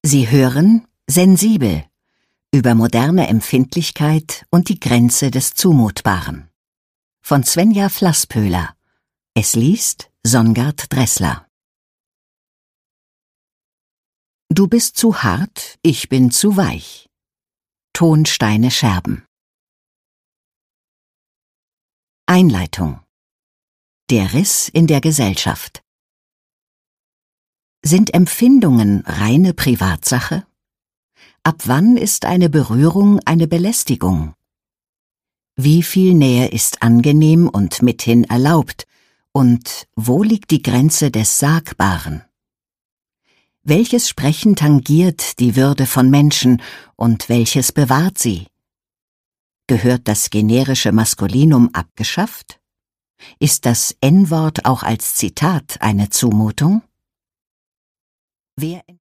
Sie hören Sensibel über moderne Empfindlichkeit und die Grenze des Zumutbaren von Svenja Flasspöhler. Es liest Songard Dressler. Du bist zu hart, ich bin zu weich. Tonsteine Scherben. Einleitung. Der Riss in der Gesellschaft. Sind Empfindungen reine Privatsache? Ab wann ist eine Berührung eine Belästigung? Wie viel Nähe ist angenehm und mithin erlaubt? Und wo liegt die Grenze des Sagbaren? Welches Sprechen tangiert die Würde von Menschen und welches bewahrt sie? Gehört das generische Maskulinum abgeschafft? Ist das N-Wort auch als Zitat eine Zumutung? Wer